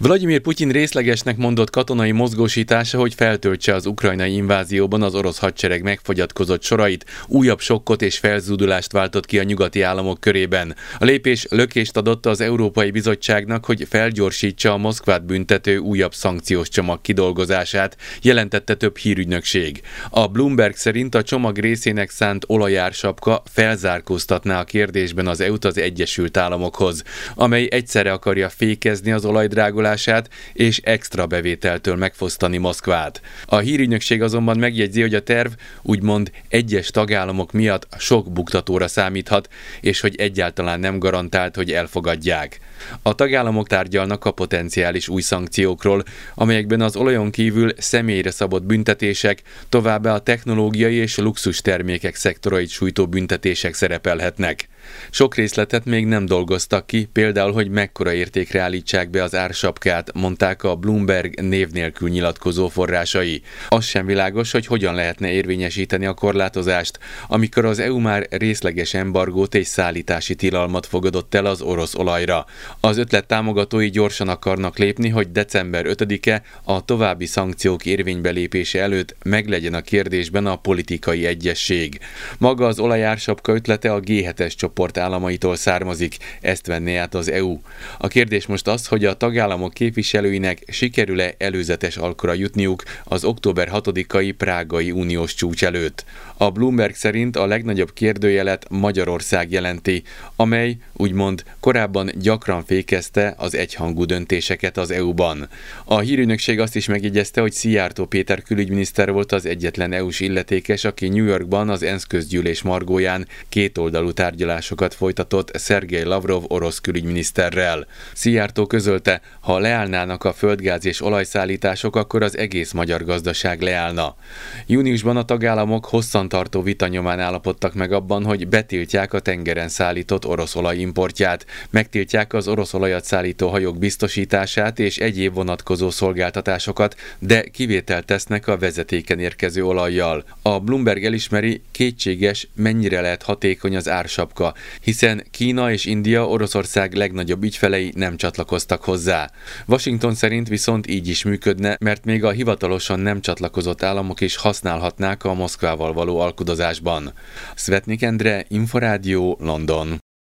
Vladimir Putyin részlegesnek mondott katonai mozgósítása, hogy feltöltse az ukrajnai invázióban az orosz hadsereg megfogyatkozott sorait, újabb sokkot és felzúdulást váltott ki a nyugati államok körében. A lépés lökést adott az Európai Bizottságnak, hogy felgyorsítsa a Moszkvát büntető újabb szankciós csomag kidolgozását, jelentette több hírügynökség. A Bloomberg szerint a csomag részének szánt olajársapka felzárkóztatná a kérdésben az EU-t az Egyesült Államokhoz, amely egyszerre akarja fékezni az olajdrágolását és extra bevételtől megfosztani Moszkvát. A hírügynökség azonban megjegyzi, hogy a terv úgymond egyes tagállamok miatt sok buktatóra számíthat, és hogy egyáltalán nem garantált, hogy elfogadják. A tagállamok tárgyalnak a potenciális új szankciókról, amelyekben az olajon kívül személyre szabott büntetések, továbbá a technológiai és luxus termékek szektorait sújtó büntetések szerepelhetnek. Sok részletet még nem dolgoztak ki, például, hogy mekkora értékre állítsák be az ársapkát, mondták a Bloomberg név nélkül nyilatkozó forrásai. Az sem világos, hogy hogyan lehetne érvényesíteni a korlátozást, amikor az EU már részleges embargót és szállítási tilalmat fogadott el az orosz olajra. Az ötlet támogatói gyorsan akarnak lépni, hogy december 5-e a további szankciók érvénybelépése előtt meglegyen a kérdésben a politikai egyesség. Maga az olajársapka ötlete a G7-es csoport államaitól származik, ezt venné át az EU. A kérdés most az, hogy a tagállamok képviselőinek sikerül-e előzetes alkura jutniuk az október 6-ai prágai uniós csúcs előtt. A Bloomberg szerint a legnagyobb kérdőjelet Magyarország jelenti, amely úgymond korábban gyakran fékezte az egyhangú döntéseket az EU-ban. A hírügynökség azt is megjegyezte, hogy Szijjártó Péter külügyminiszter volt az egyetlen EU-s illetékes, aki New Yorkban az ENSZ közgyűlés margóján kétoldalú tárgyalásokat folytatott Szergej Lavrov orosz külügyminiszterrel. Szijjártó közölte, ha leállnának a földgáz és olajszállítások, akkor az egész magyar gazdaság leállna. Júniusban a tagállamok hosszantartó vita nyomán állapodtak meg abban, hogy betiltják a tengeren szállított orosz olajimportját, megtiltják az orosz olajat szállító hajók biztosítását és egyéb vonatkozó szolgáltatásokat, de kivételt tesznek a vezetéken érkező olajjal. A Bloomberg elismeri, kétséges, mennyire lehet hatékony az ársapka, hiszen Kína és India Oroszország legnagyobb ügyfelei nem csatlakoztak hozzá. Washington szerint viszont így is működne, mert még a hivatalosan nem csatlakozott államok is használhatnák a Moszkvával való alkudozásban. Szvetnik Endre, Inforádió, London.